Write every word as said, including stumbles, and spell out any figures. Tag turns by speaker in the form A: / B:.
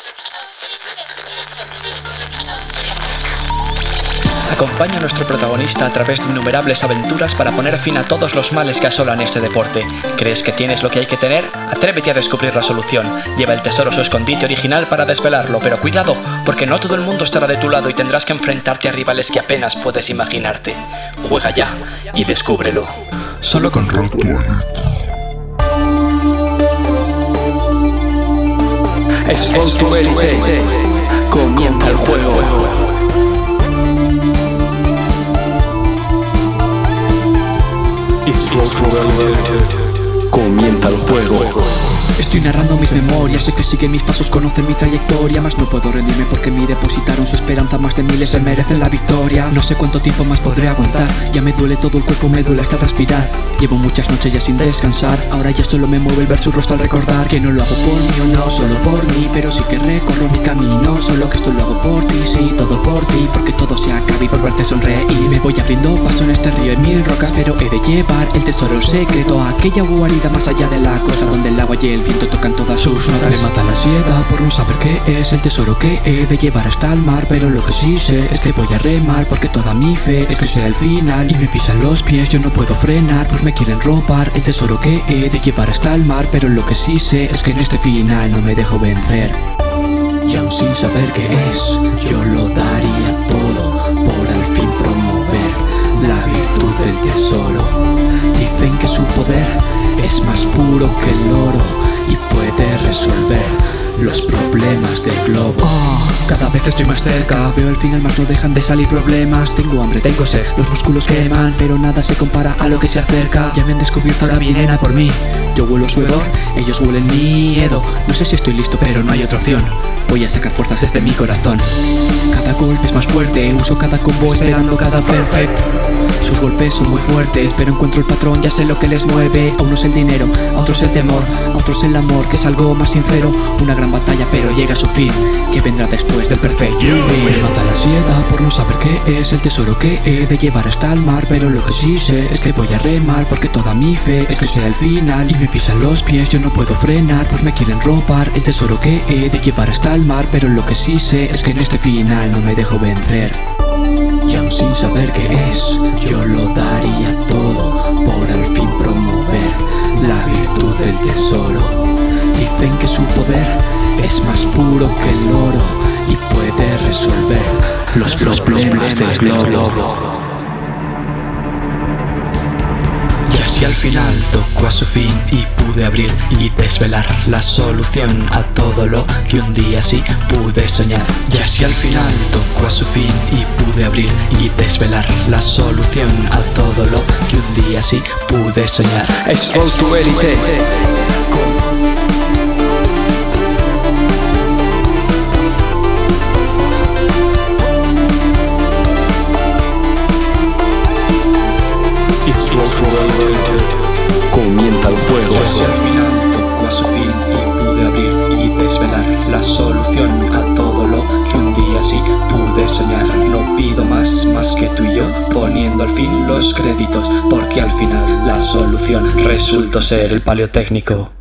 A: Acompaña a nuestro protagonista a través de innumerables aventuras para poner fin a todos los males que asolan este deporte. ¿Crees que tienes lo que hay que tener? Atrévete a descubrir la solución. Lleva el tesoro a su escondite original para desvelarlo, pero cuidado, porque no todo el mundo estará de tu lado y tendrás que enfrentarte a rivales que apenas puedes imaginarte. Juega ya y descúbrelo.
B: Solo con Road to Elite.
A: Es Road to Elite. Comienza el juego.
C: Comienza el juego.
D: Estoy narrando mis memorias, sé que siguen mis pasos, conocen mi trayectoria. Mas no puedo rendirme porque en mí depositaron su esperanza. Más de miles se merecen la victoria. No sé cuánto tiempo más podré aguantar. Ya me duele todo el cuerpo, me duele hasta respirar. Llevo muchas noches ya sin descansar. Ahora ya solo me mueve el ver su rostro al recordar que no lo hago por mí o no solo por mí, pero sí que recorro mi camino. Solo que esto lo hago por ti, sí, todo por ti, porque todo se acaba y por verte sonreír. Me voy abriendo paso en este río en mil rocas, pero he de llevar el tesoro secreto a aquella guarida más allá de la costa, donde el agua y el viento tocan todas sus notas. Me mata la ansiedad por no saber qué es el tesoro que he de llevar hasta el mar, pero lo que sí sé es que voy a remar, porque toda mi fe es que sea el final. Y me pisan los pies, yo no puedo frenar, pues me quieren robar el tesoro que he de llevar hasta el mar, pero lo que sí sé es que en este final no me dejo vencer. Y aún sin saber qué es, yo lo daría todo por al fin promover la virtud del tesoro. Dicen que su poder es más puro que el oro y puede resolver los problemas del globo. Oh, cada vez estoy más cerca, veo el final más no dejan de salir problemas. Tengo hambre, tengo sed, los músculos queman, pero nada se compara a lo que se acerca. Ya me han descubierto, ahora vienen a por mí. Yo huelo su hedor, ellos huelen miedo. No sé si estoy listo, pero no hay otra opción. Voy a sacar fuerzas desde mi corazón. Cada golpe es más fuerte, uso cada combo esperando cada perfect. Sus golpes son muy fuertes, pero encuentro el patrón, ya sé lo que les mueve. A unos el dinero, a otros el temor, a otros el amor, que es algo más sincero. Una gran batalla, pero llega a su fin, que vendrá después del perfect. Me mata la ansiedad por no saber qué es el tesoro que he de llevar hasta el mar, pero lo que sí sé es que voy a remar, porque toda mi fe es que sea el final. Y me pisan los pies, yo no puedo frenar, pues me quieren robar el tesoro que he de llevar hasta el mar, pero lo que sí sé es que en este final no me dejo vencer. Y aún sin saber qué es, yo lo daría todo por al fin promover la virtud del tesoro. Dicen que su poder es más puro que el oro y puede resolver los, los problemas del globo. Y así al final tocó a su fin y pude abrir y desvelar la solución a todo lo que un día sí pude soñar. Y así al final tocó a su fin y pude abrir y desvelar la solución a todo lo que un día sí pude soñar.
A: Es Road to Elite.
C: Comienza el juego.
D: Y así al final tocó a su fin y pude abrir y desvelar la solución a todo lo que un día sí pude soñar. No pido más, más que tú y yo, poniendo al fin los créditos, porque al final la solución resultó ser el paleotécnico.